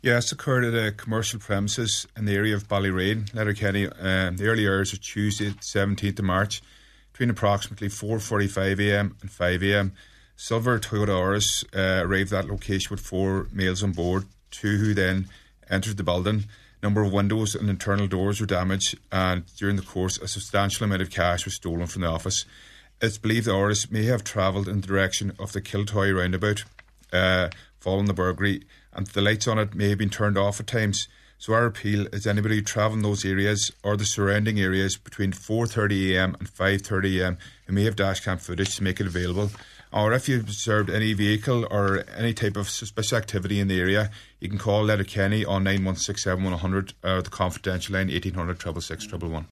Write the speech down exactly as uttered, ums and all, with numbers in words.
Yes, occurred at a commercial premises in the area of Ballyrain, Letterkenny, um, the early hours of Tuesday, the seventeenth of March, between approximately four forty-five a m and five a m. Silver Toyota Auris uh, arrived at that location with four males on board, two who then entered the building. A number of windows and internal doors were damaged, and during the course, a substantial amount of cash was stolen from the office. It's believed the Auris may have travelled in the direction of the Kiltoy roundabout uh, following the burglary, and the lights on it may have been turned off at times. So our appeal is anybody travelling those areas or the surrounding areas between four thirty a m and five thirty a m who may have dashcam footage to make it available. Or if you've observed any vehicle or any type of suspicious activity in the area, you can call Letterkenny on nine one six seven one hundred or the confidential line eighteen hundred six six six one one.